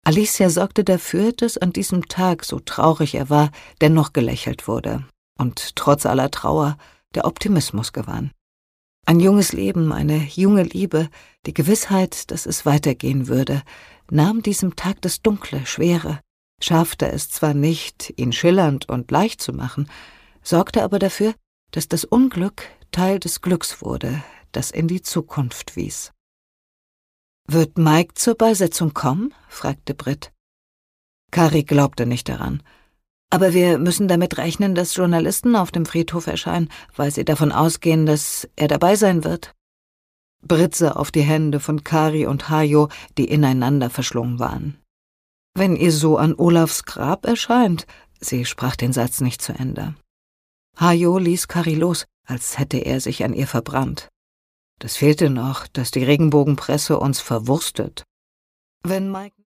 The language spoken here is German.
Alicia sorgte dafür, dass an diesem Tag, so traurig er war, dennoch gelächelt wurde und trotz aller Trauer der Optimismus gewann. Ein junges Leben, eine junge Liebe, die Gewissheit, dass es weitergehen würde, nahm diesem Tag das Dunkle, Schwere, schaffte es zwar nicht, ihn schillernd und leicht zu machen, sorgte aber dafür, dass das Unglück Teil des Glücks wurde, das in die Zukunft wies. »Wird Mike zur Beisetzung kommen?« fragte Britt. Kari glaubte nicht daran. »Aber wir müssen damit rechnen, dass Journalisten auf dem Friedhof erscheinen, weil sie davon ausgehen, dass er dabei sein wird.« Britt sah auf die Hände von Kari und Hajo, die ineinander verschlungen waren. »Wenn ihr so an Olafs Grab erscheint«, sie sprach den Satz nicht zu Ende. Hajo ließ Kari los, als hätte er sich an ihr verbrannt. »Das fehlte noch, dass die Regenbogenpresse uns verwurstet.« »Wenn Mike